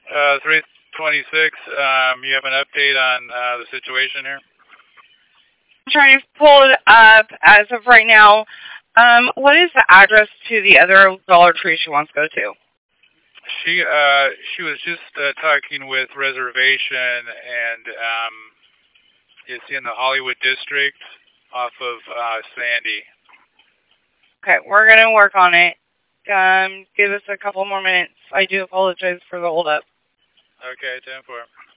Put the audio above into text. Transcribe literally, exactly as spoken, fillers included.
Uh, three twenty-six, um, you have an update on uh, the situation here? I'm trying to pull it up as of right now. Um, what is the address to the other Dollar Tree she wants to go to? She uh, she was just uh, talking with Reservation, and um, it's in the Hollywood district off of uh, Sandy. Okay, we're going to work on it. Um, give us a couple more minutes. I do apologize for the hold up. Okay, ten four.